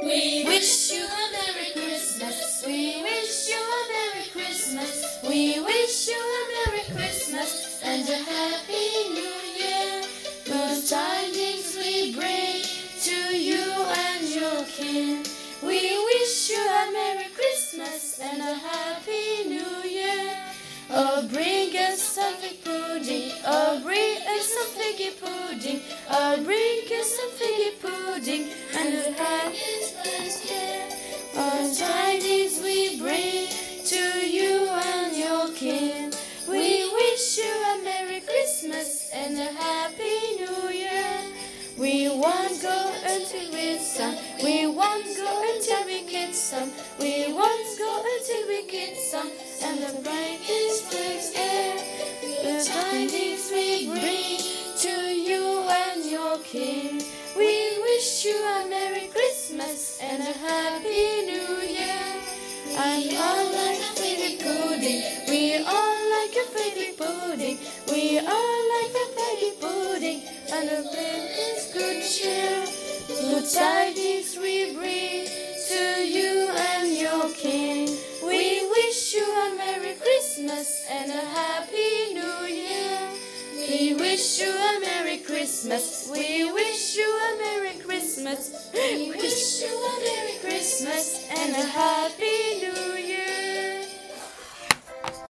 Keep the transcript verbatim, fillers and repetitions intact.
We wish you a Merry Christmas. We wish you a Merry Christmas. We wish you a Merry Christmas and a Happy New Year. Good tidings we bring to you and your kin. We wish you a Merry Christmas and a Happy New Year. Oh, bring us some fig pudding. Oh, bring us some figgy pudding. Oh, bring us some figgy pudding and a happy Christmas year. Oh, tidings we bring to you and your kin. We wish you a Merry Christmas and a Happy New Year. We won't go until we're some. We won't go until we get some. We won't go until we get some. And the brightest flags air. The tidings we bring to you and your kin. We wish you a Merry Christmas and a Happy New Year. And all like a fairy pudding. We all like a fairy pudding. We all like a fairy pudding. And a is good cheer. Good tidings we bring to you and your kin. We wish you a Merry Christmas and a Happy New Year. We wish you a Merry Christmas. We wish you a Merry Christmas. We wish you a Merry